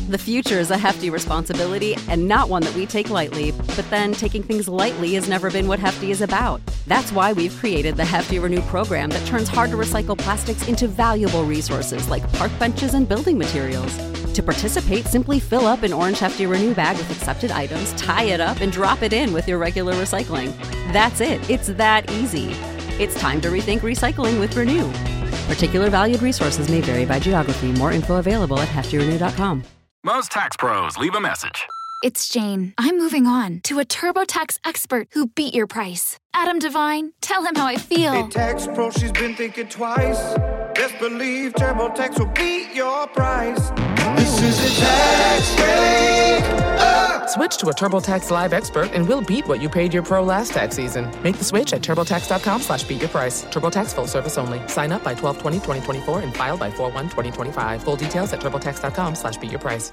The future is a hefty responsibility and not one that we take lightly. But then taking things lightly has never been what Hefty is about. That's why we've created the Hefty Renew program that turns hard-to-recycle plastics into valuable resources like park benches and building materials. To participate, simply fill up an orange Hefty Renew bag with accepted items, tie it up, and drop it in with your regular recycling. That's it. It's that easy. It's time to rethink recycling with Renew. Particular valued resources may vary by geography. More info available at heftyrenew.com. Most tax pros leave a message. It's Jane. I'm moving on to a TurboTax expert who beat your price. Adam Devine, tell him how I feel. Hey, tax pro, she's been thinking twice. Best believe TurboTax will beat your price. This is a tax break. Switch to a TurboTax Live expert and we'll beat what you paid your pro last tax season. Make the switch at TurboTax.com/beatyourprice. TurboTax full service only. Sign up by 12/20/2024 and file by 4/1/2025. Full details at TurboTax.com/beatyourprice.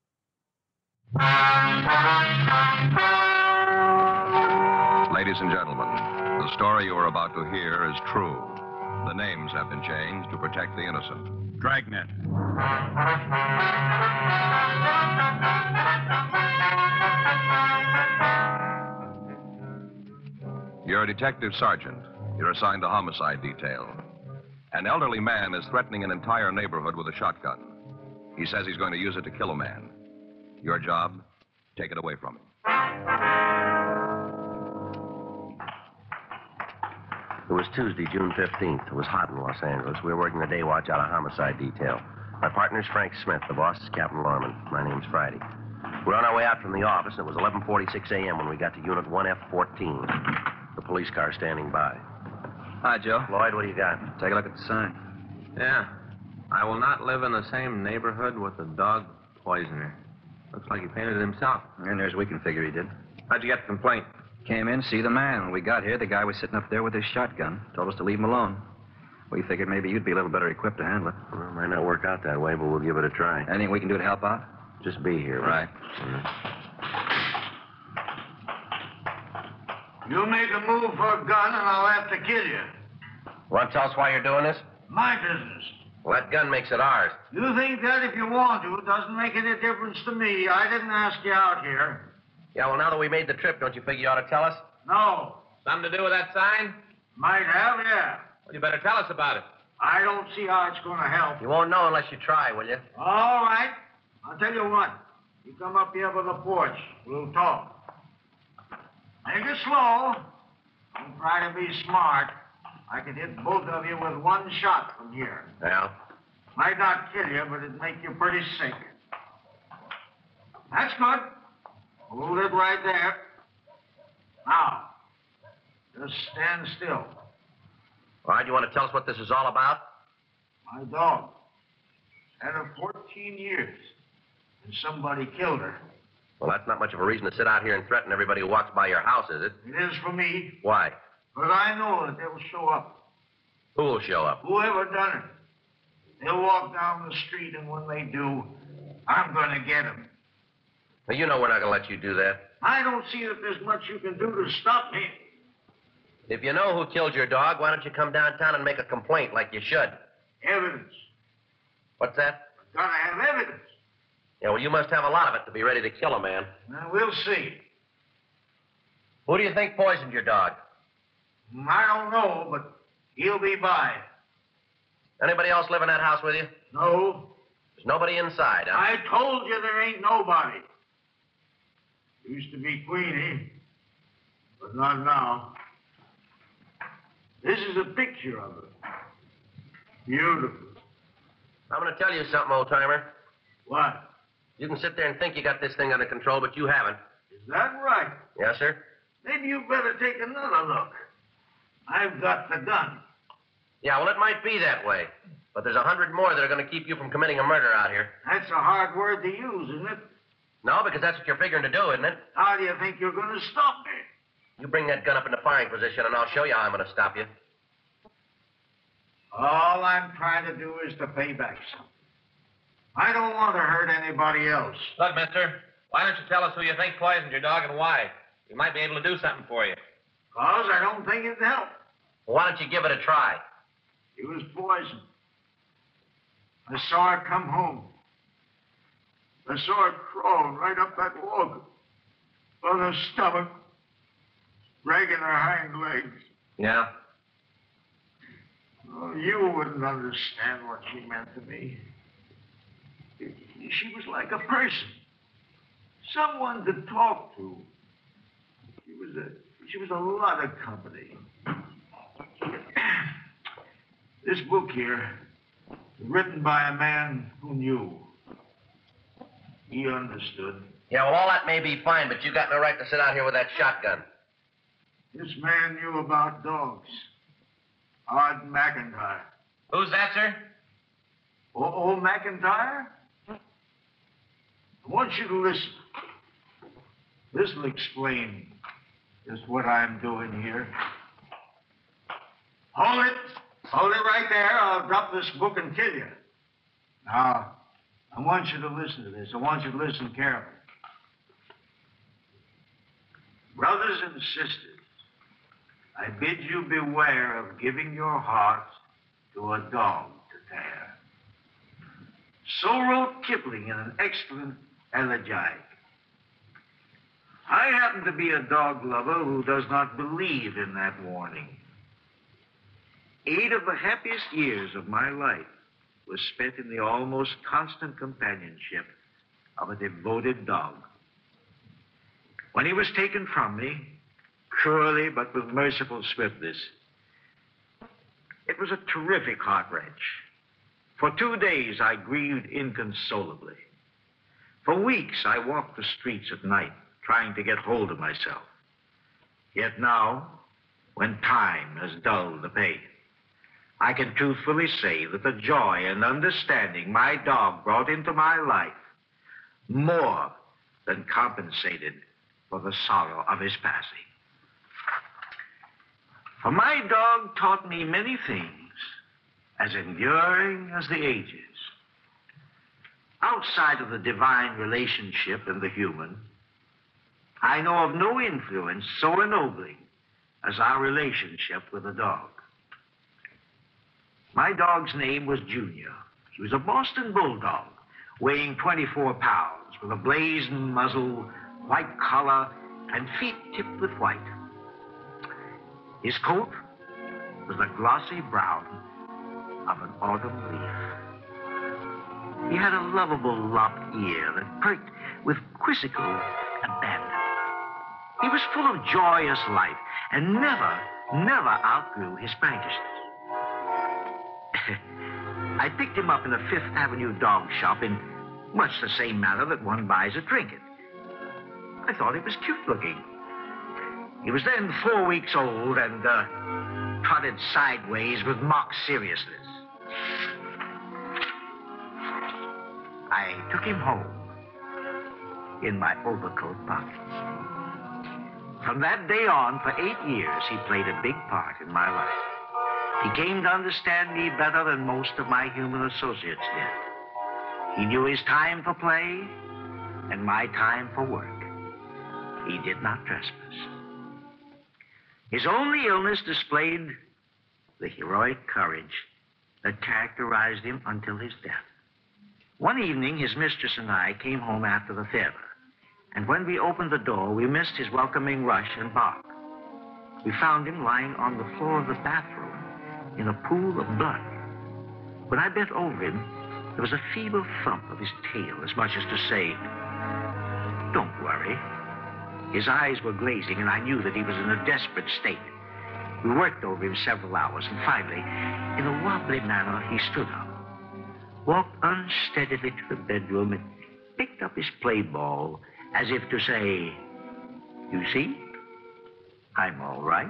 Ladies and gentlemen, the story you are about to hear is true. The names have been changed to protect the innocent. Dragnet. You're a detective sergeant. You're assigned to homicide detail. An elderly man is threatening an entire neighborhood with a shotgun. He says he's going to use it to kill a man. Your job, take it away from him. It was Tuesday, June 15th. It was hot in Los Angeles. We were working the day watch out of homicide detail. My partner's Frank Smith. The boss is Captain Lorman. My name's Friday. We were on our way out from the office, and it was 11:46 a.m. when we got to Unit 1F14. The police car standing by. Hi, Joe. Lloyd, what do you got? Take a look at the sign. Yeah. I will not live in the same neighborhood with a dog poisoner. Looks like he painted it himself. And there's we can figure he did. How'd you get the complaint? Came in, see the man. When we got here, the guy was sitting up there with his shotgun. Told us to leave him alone. We figured maybe you'd be a little better equipped to handle it. Well, it might not work out that way, but we'll give it a try. Anything we can do to help out? Just be here. Right. You make a move for a gun, and I'll have to kill you. Want to tell us why you're doing this? My business. Well, that gun makes it ours. You think that if you want to, it doesn't make any difference to me. I didn't ask you out here. Yeah, well, now that we made the trip, don't you figure you ought to tell us? No. Something to do with that sign? Might have, yeah. Well, you better tell us about it. I don't see how it's going to help. You won't know unless you try, will you? All right. I'll tell you what. You come up here by the porch. We'll talk. Take it slow. Don't try to be smart. I could hit both of you with one shot from here. Yeah? Might not kill you, but it'd make you pretty sick. That's good. Hold it right there. Now, just stand still. All right, you want to tell us what this is all about? My dog. Had her 14 years. And somebody killed her. Well, that's not much of a reason to sit out here and threaten everybody who walks by your house, is it? It is for me. Why? But I know that they'll show up. Who will show up? Whoever done it. They'll walk down the street, and when they do, I'm going to get them. Well, you know we're not going to let you do that. I don't see that there's much you can do to stop me. If you know who killed your dog, why don't you come downtown and make a complaint like you should? Evidence. What's that? Gotta have evidence. Yeah, well, you must have a lot of it to be ready to kill a man. Now, we'll see. Who do you think poisoned your dog? I don't know, but he'll be by. Anybody else live in that house with you? No. There's nobody inside, huh? I told you there ain't nobody. Used to be Queenie, but not now. This is a picture of her. Beautiful. I'm going to tell you something, old-timer. What? You can sit there and think you got this thing under control, but you haven't. Is that right? Yes, sir? Then you better take another look. I've got the gun. Yeah, well, it might be that way. But there's 100 more that are going to keep you from committing a murder out here. That's a hard word to use, isn't it? No, because that's what you're figuring to do, isn't it? How do you think you're going to stop me? You bring that gun up into firing position, and I'll show you how I'm going to stop you. All I'm trying to do is to pay back something. I don't want to hurt anybody else. Look, mister, why don't you tell us who you think poisoned your dog and why? We might be able to do something for you. Because I don't think it'd help. Well, why don't you give it a try? She was poisoned. I saw her come home. I saw her crawling right up that walk on her stomach, dragging her hind legs. Yeah? Oh, you wouldn't understand what she meant to me. She was like a person, someone to talk to. She was a lot of company. This book here, written by a man who knew. He understood. Yeah, well, all that may be fine, but you got no right to sit out here with that shotgun. This man knew about dogs. Art McIntyre. Who's that, sir? Old McIntyre? I want you to listen. This'll explain just what I'm doing here. Hold it. Hold it right there. I'll drop this book and kill you. Now, I want you to listen to this. I want you to listen carefully. Brothers and sisters, I bid you beware of giving your hearts to a dog to tear. So wrote Kipling in an excellent elegiac. I happen to be a dog lover who does not believe in that warning. 8 of the happiest years of my life was spent in the almost constant companionship of a devoted dog. When he was taken from me, cruelly but with merciful swiftness, it was a terrific heart wrench. For 2 days, I grieved inconsolably. For weeks, I walked the streets at night, trying to get hold of myself. Yet now, when time has dulled the pain, I can truthfully say that the joy and understanding my dog brought into my life more than compensated for the sorrow of his passing. For my dog taught me many things as enduring as the ages. Outside of the divine relationship and the human, I know of no influence so ennobling as our relationship with a dog. My dog's name was Junior. He was a Boston Bulldog, weighing 24 pounds, with a blazing muzzle, white collar, and feet tipped with white. His coat was the glossy brown of an autumn leaf. He had a lovable lopped ear that perked with quizzical abandon. He was full of joyous life and never outgrew his prankishness. I picked him up in a Fifth Avenue dog shop in much the same manner that one buys a trinket. I thought he was cute looking. He was then 4 weeks old and trotted sideways with mock seriousness. I took him home in my overcoat pocket. From that day on, for 8 years, he played a big part in my life. He came to understand me better than most of my human associates did. He knew his time for play and my time for work. He did not trespass. His only illness displayed the heroic courage that characterized him until his death. One evening, his mistress and I came home after the theater, and when we opened the door, we missed his welcoming rush and bark. We found him lying on the floor of the bathroom in a pool of blood. When I bent over him, there was a feeble thump of his tail, as much as to say, "Don't worry." His eyes were glazing, and I knew that he was in a desperate state. We worked over him several hours, and finally, in a wobbly manner, he stood up, walked unsteadily to the bedroom, and picked up his play ball as if to say, "You see, I'm all right."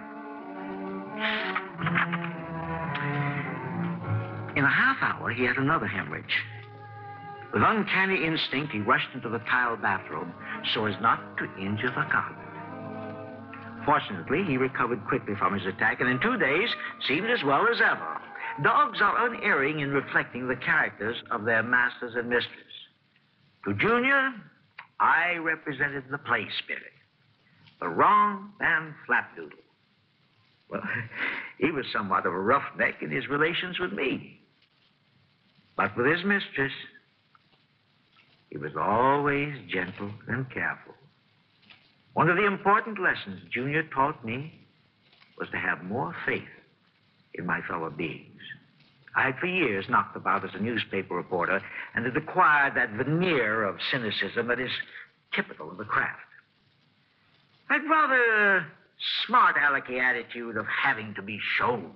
In a half hour, he had another hemorrhage. With uncanny instinct, he rushed into the tile bathroom so as not to injure the carpet. Fortunately, he recovered quickly from his attack, and in 2 days seemed as well as ever. Dogs are unerring in reflecting the characters of their masters and mistress. To Junior, I represented the play spirit, the rom and flapdoodle. Well, he was somewhat of a roughneck in his relations with me. But with his mistress, He was always gentle and careful. One of the important lessons Junior taught me was to have more faith in my fellow beings. I had for years knocked about as a newspaper reporter and had acquired that veneer of cynicism that is typical of the craft. I'd rather a smart alecky attitude of having to be shown.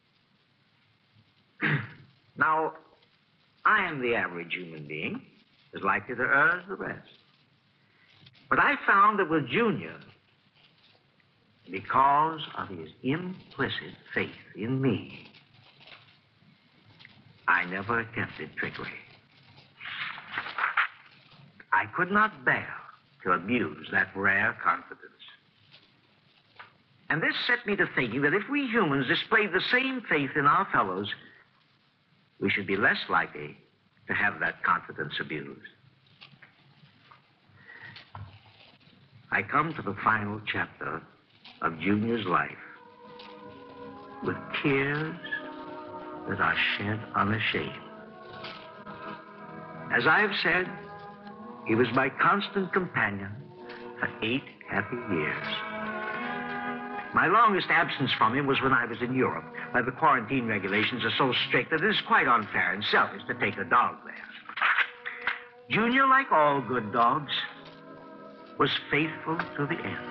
Now, I am the average human being, as likely to err as the rest. But I found that with Junior, because of his implicit faith in me, I never attempted trickery. I could not bear to abuse that rare confidence. And this set me to thinking that if we humans displayed the same faith in our fellows, we should be less likely to have that confidence abused. I come to the final chapter of Junior's life with tears that are shed unashamed. As I have said, he was my constant companion for 8 happy years. My longest absence from him was when I was in Europe, where the quarantine regulations are so strict that it is quite unfair and selfish to take a dog there. Junior, like all good dogs, was faithful to the end.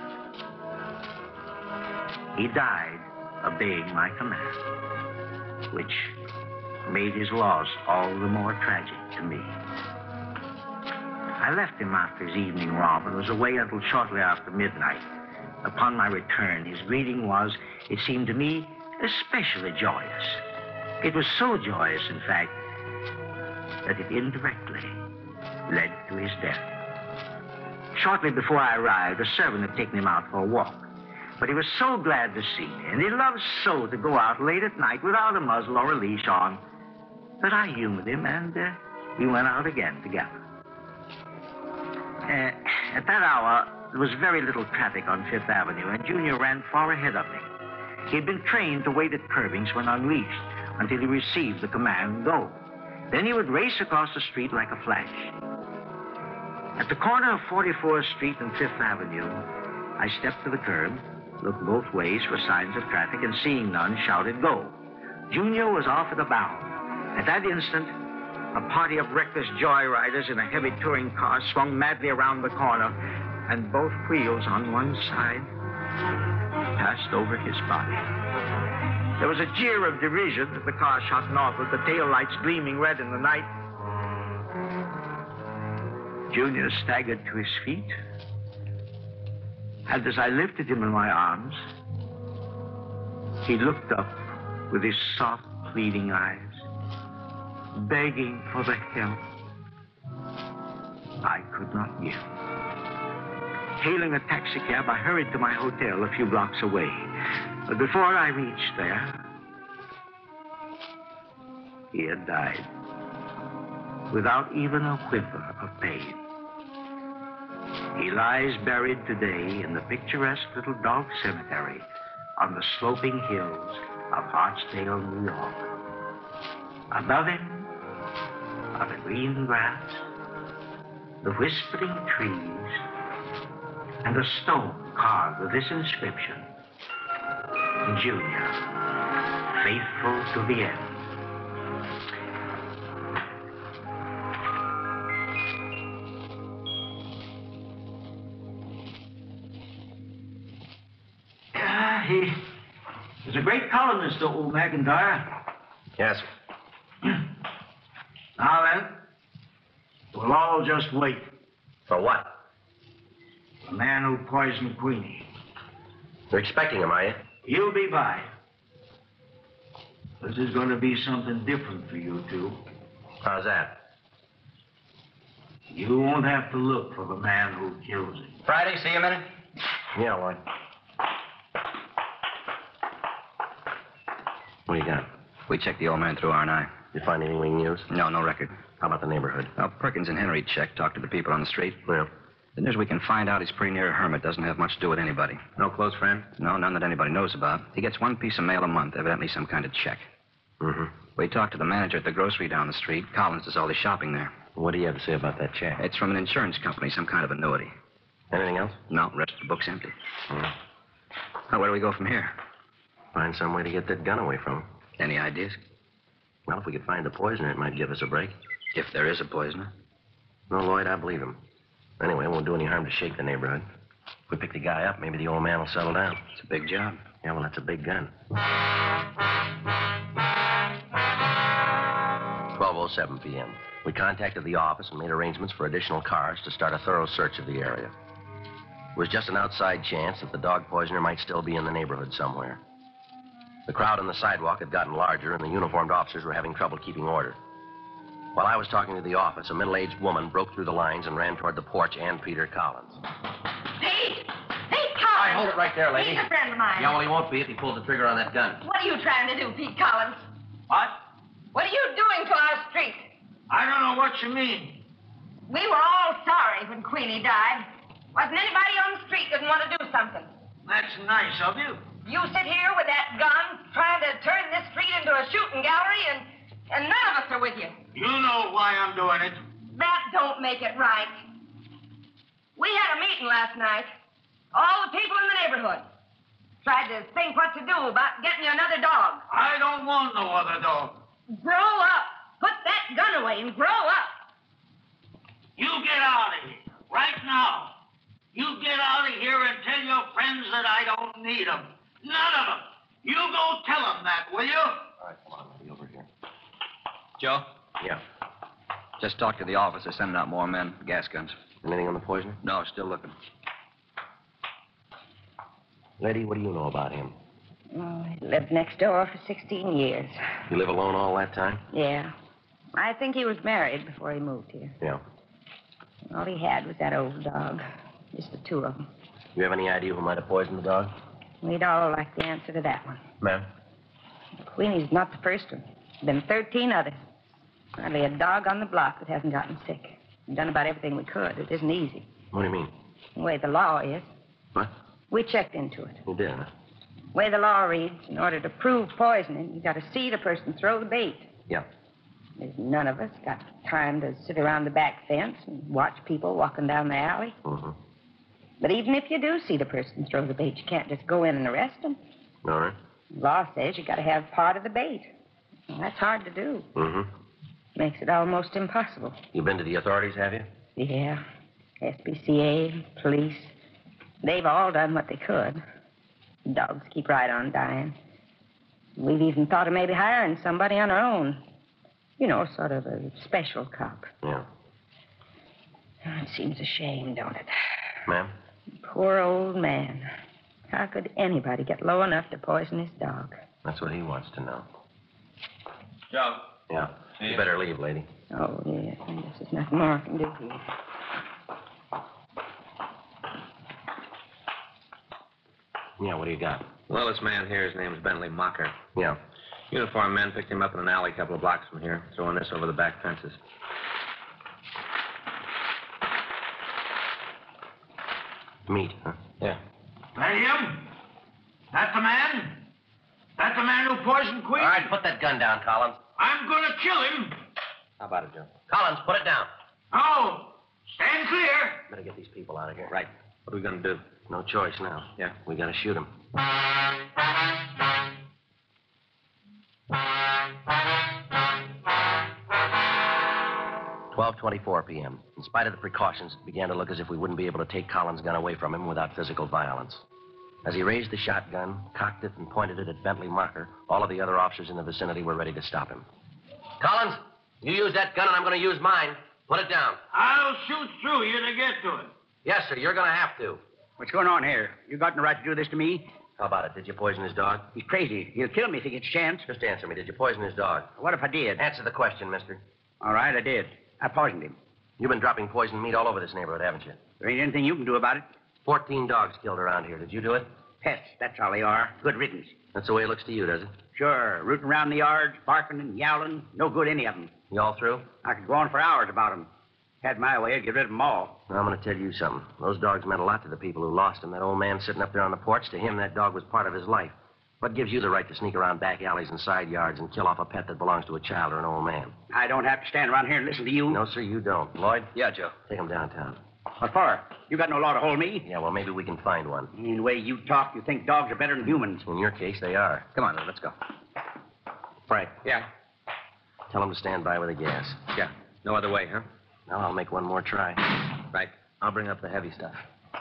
He died obeying my command, which made his loss all the more tragic to me. I left him after his evening romp and was away until shortly after midnight. Upon my return, his greeting was, it seemed to me, especially joyous. It was so joyous, in fact, that it indirectly led to his death. Shortly before I arrived, a servant had taken him out for a walk. But he was so glad to see me, and he loved so to go out late at night without a muzzle or a leash on, that I humored him, and we went out again together. At that hour, there was very little traffic on Fifth Avenue, and Junior ran far ahead of me. He had been trained to wait at curbings when unleashed until he received the command, go. Then he would race across the street like a flash. At the corner of 44th Street and Fifth Avenue, I stepped to the curb, looked both ways for signs of traffic, and seeing none, shouted, go. Junior was off at a bound. At that instant, a party of reckless joyriders in a heavy touring car swung madly around the corner, and both wheels on one side passed over his body. There was a jeer of derision as the car shot northward, the taillights gleaming red in the night. Junior staggered to his feet, and as I lifted him in my arms, he looked up with his soft, pleading eyes, begging for the help I could not give. Hailing a taxicab, I hurried to my hotel a few blocks away. But before I reached there, he had died without even a whimper of pain. He lies buried today in the picturesque little dog cemetery on the sloping hills of Hartsdale, New York. Above him are the green grass, the whispering trees, and a stone carved with this inscription, Junior, faithful to the end. He was a great columnist, old McIntyre. Yes. Now then, we'll all just wait. For what? The man who poisoned Queenie. You're expecting him, are you? He'll be by. This is going to be something different for you two. How's that? You won't have to look for the man who kills him. Friday, see you a minute? Yeah, Lloyd. What do you got? We checked the old man through R&I. You find anything we can use? No record. How about the neighborhood? Well, Perkins and Henry checked, talked to the people on the street. Yeah. The news we can find out he's pretty near a hermit. Doesn't have much to do with anybody. No close friend? No, none that anybody knows about. He gets one piece of mail a month, evidently some kind of check. Mm-hmm. We talked to the manager at the grocery down the street. Collins does all his shopping there. What do you have to say about that check? It's from an insurance company, some kind of annuity. Anything else? No, rest of the book's empty. Hmm. Now, where do we go from here? Find some way to get that gun away from him. Any ideas? Well, if we could find the poisoner, it might give us a break. If there is a poisoner. No, Lloyd, I believe him. Anyway, it won't do any harm to shake the neighborhood. If we pick the guy up, maybe the old man will settle down. It's a big job. Yeah, well, that's a big gun. 12:07 p.m. We contacted the office and made arrangements for additional cars to start a thorough search of the area. It was just an outside chance that the dog poisoner might still be in the neighborhood somewhere. The crowd on the sidewalk had gotten larger, and the uniformed officers were having trouble keeping order. While I was talking to the office, a middle-aged woman broke through the lines and ran toward the porch and Peter Collins. Pete! Pete Collins! All right, hold it right there, lady. He's a friend of mine. Yeah, well, he won't be if he pulls the trigger on that gun. What are you trying to do, Pete Collins? What? What are you doing to our street? I don't know what you mean. We were all sorry when Queenie died. Wasn't anybody on the street didn't want to do something. That's nice of you. You sit here with that gun trying to turn this street into a shooting gallery, and none of us are with you. You know why I'm doing it. That don't make it right. We had a meeting last night. All the people in the neighborhood. Tried to think what to do about getting you another dog. I don't want no other dog. Grow up. Put that gun away and grow up. You get out of here. Right now. You get out of here and tell your friends that I don't need them. None of them. You go tell them that, will you? All right, come on, I'll be over here. Joe? Yeah. Just talked to the office. They're sending out more men, gas guns. Anything on the poisoner? No, still looking. Lady, what do you know about him? Oh, he lived next door for 16 years. You live alone all that time? Yeah. I think he was married before he moved here. Yeah. All he had was that old dog. Just the two of them. You have any idea who might have poisoned the dog? We'd all like the answer to that one. Ma'am? Queenie's not the first one. There's been 13 others. Hardly a dog on the block that hasn't gotten sick. We've done about everything we could. It isn't easy. What do you mean? The way the law is. What? We checked into it. You did, huh? The way the law reads, in order to prove poisoning, you got to see the person throw the bait. Yeah. There's none of us got time to sit around the back fence and watch people walking down the alley. Mm-hmm. But even if you do see the person throw the bait, you can't just go in and arrest them. All right. The law says you got to have part of the bait. Well, that's hard to do. Mm-hmm. Makes it almost impossible. You been to the authorities, have you? Yeah. SPCA, police. They've all done what they could. Dogs keep right on dying. We've even thought of maybe hiring somebody on our own. You know, sort of a special cop. Yeah. It seems a shame, don't it? Ma'am? Poor old man. How could anybody get low enough to poison his dog? That's what he wants to know. Joe. Yeah. You better leave, lady. Oh, yes. I guess there's nothing more I can do here. Yeah, what do you got? Well, this man here, his name's Bentley Mocker. Yeah. Uniformed men picked him up in an alley a couple of blocks from here, throwing this over the back fences. Meat, huh? Yeah. That him? That the man? That the man who poisoned Queen? All right, put that gun down, Collins. I'm gonna kill him. How about it, Joe? Collins, put it down. No. Stand clear. Better get these people out of here. Right. What are we going to do? No choice now. Yeah. We gotta shoot him. 12:24 p.m. In spite of the precautions, it began to look as if we wouldn't be able to take Collins' gun away from him without physical violence. As he raised the shotgun, cocked it, and pointed it at Bentley Marker, all of the other officers in the vicinity were ready to stop him. Collins, you use that gun, and I'm going to use mine. Put it down. I'll shoot through you to get to it. Yes, sir. You're going to have to. What's going on here? You got no right to do this to me? How about it? Did you poison his dog? He's crazy. He'll kill me if he gets a chance. Just answer me. Did you poison his dog? What if I did? Answer the question, mister. All right, I did. I poisoned him. You've been dropping poisoned meat all over this neighborhood, haven't you? There ain't anything you can do about it. 14 dogs killed around here. Did you do it? Pests, that's all they are. Good riddance. That's the way it looks to you, does it? Sure. Rooting around the yards, barking and yowling. No good, any of them. You all through? I could go on for hours about them. Had my way, I'd get rid of them all. Well, I'm going to tell you something. Those dogs meant a lot to the people who lost them. That old man sitting up there on the porch, to him, that dog was part of his life. What gives you the right to sneak around back alleys and side yards and kill off a pet that belongs to a child or an old man? I don't have to stand around here and listen to you. No, sir, you don't. Lloyd? Yeah, Joe. Take him downtown. What for? You got no law to hold me. Yeah, well, maybe we can find one. The way you talk, you think dogs are better than humans. In your case, they are. Come on, let's go. Frank. Yeah. Tell him to stand by with the gas. Yeah. No other way, huh? Now I'll make one more try. Right. I'll bring up the heavy stuff.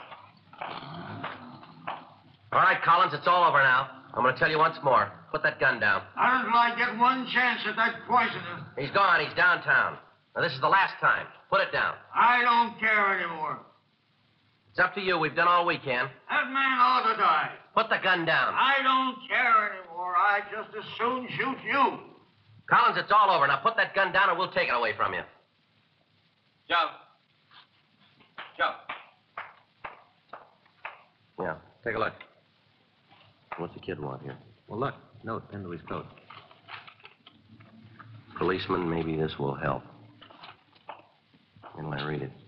All right, Collins, it's all over now. I'm going to tell you once more. Put that gun down. Not until I get one chance at that poisoner. He's gone. He's downtown. Now, this is the last time. Put it down. I don't care anymore. It's up to you. We've done all we can. That man ought to die. Put the gun down. I don't care anymore. I'd just as soon shoot you. Collins, it's all over. Now put that gun down or we'll take it away from you. Joe. Joe. Yeah, take a look. What's the kid want here? Well, look. Note pinned to his coat. Policeman, maybe this will help. Where will I read it?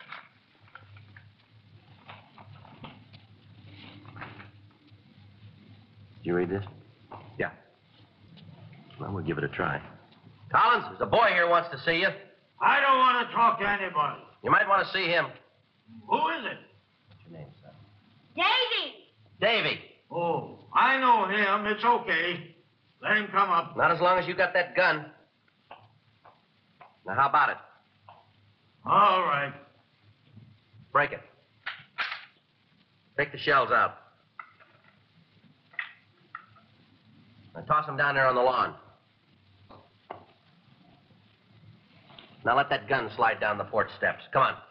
Did you read this? Yeah. Well, we'll give it a try. Collins, there's a boy here who wants to see you. I don't want to talk to anybody. You might want to see him. Who is it? What's your name, son? Davy! Davy. Oh, I know him. It's okay. Let him come up. Not as long as you got that gun. Now, how about it? All right. Break it. Take the shells out. Now, toss them down there on the lawn. Now, let that gun slide down the porch steps. Come on.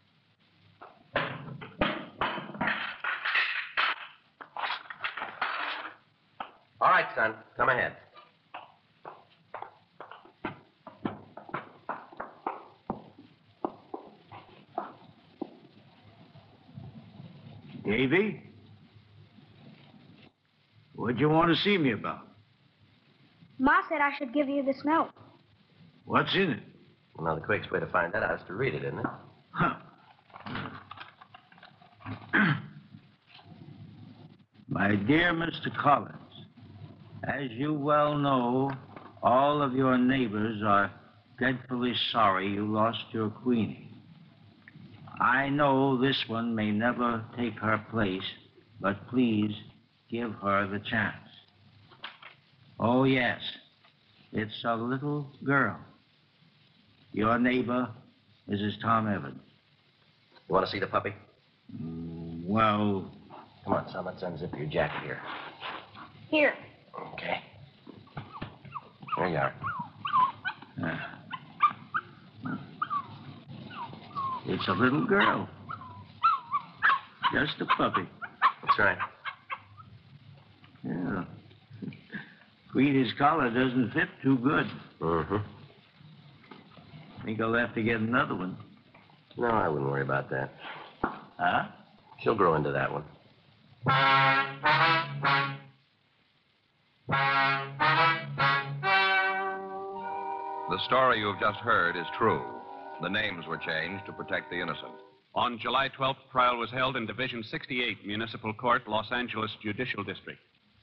All right, son. Come ahead. Davy? What'd you want to see me about? Ma said I should give you this note. What's in it? Well, now, the quickest way to find that out is to read it, isn't it? Huh. My dear Mr. Collins, as you well know, all of your neighbors are dreadfully sorry you lost your Queenie. I know this one may never take her place, but please give her the chance. Oh, yes, it's a little girl. Your neighbor, Mrs. Tom Evans. You want to see the puppy? Well... Come on, son, let's unzip your jacket here. Here. Okay. There you are. It's a little girl. Just a puppy. That's right. Yeah. Queenie's collar doesn't fit too good. Mm-hmm. Think I'll have to get another one. No, I wouldn't worry about that. Huh? She'll grow into that one. The story you've just heard is true. The names were changed to protect the innocent. On July 12th, trial was held in Division 68, Municipal Court, Los Angeles Judicial District.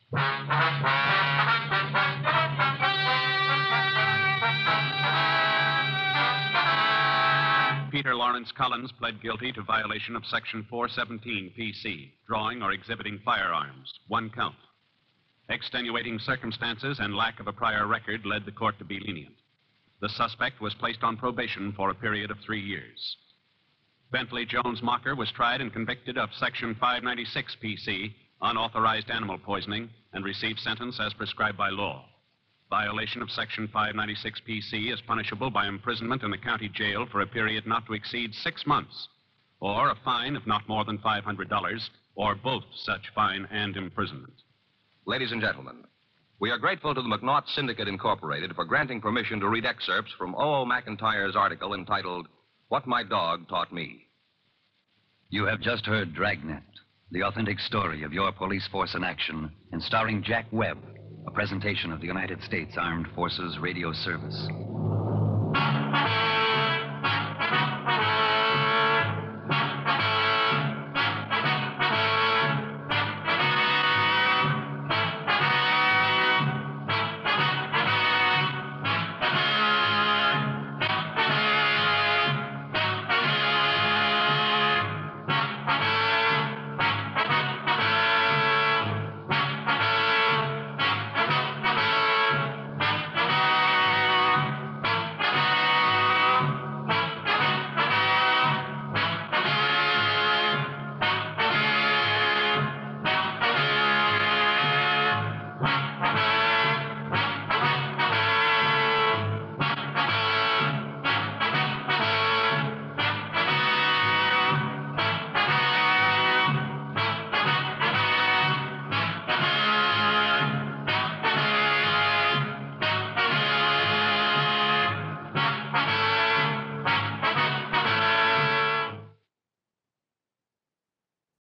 Peter Lawrence Collins pled guilty to violation of Section 417 PC, drawing or exhibiting firearms, 1 count. Extenuating circumstances and lack of a prior record led the court to be lenient. The suspect was placed on probation for a period of 3 years. Bentley Jones Mocker was tried and convicted of Section 596 PC, unauthorized animal poisoning, and received sentence as prescribed by law. Violation of Section 596 PC is punishable by imprisonment in the county jail for a period not to exceed 6 months, or a fine of not more than $500, or both such fine and imprisonment. Ladies and gentlemen, we are grateful to the McNaught Syndicate Incorporated for granting permission to read excerpts from O.O. McIntyre's article entitled, What My Dog Taught Me. You have just heard Dragnet, the authentic story of your police force in action, and starring Jack Webb, a presentation of the United States Armed Forces Radio Service.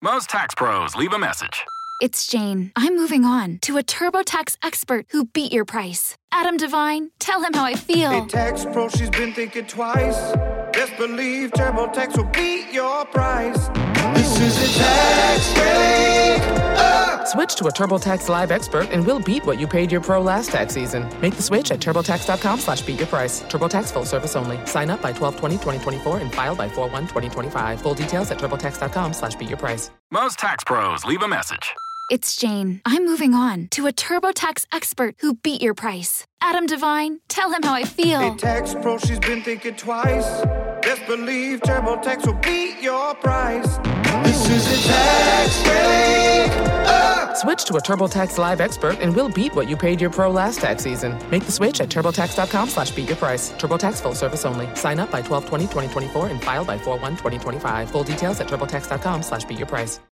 Most tax pros leave a message. It's Jane. I'm moving on to a TurboTax expert who beat your price. Adam Devine, tell him how I feel. Hey, tax pro, she's been thinking twice. Best believe TurboTax will beat your price. This is a tax break. Switch to a TurboTax Live expert and we'll beat what you paid your pro last tax season. Make the switch at TurboTax.com/beatyourprice. TurboTax full service only. Sign up by 12/20/2024 and file by 4/1/2025. Full details at TurboTax.com/beatyourprice. Most tax pros leave a message. It's Jane. I'm moving on to a TurboTax expert who beat your price. Adam Devine, tell him how I feel. Hey, tax pro, she's been thinking twice. Best believe TurboTax will beat your price. This is a tax break. Switch to a TurboTax Live expert and we'll beat what you paid your pro last tax season. Make the switch at TurboTax.com/beatyourprice. TurboTax full service only. Sign up by 12/20/2024 and file by 4/1/2025. Full details at TurboTax.com/beatyourprice.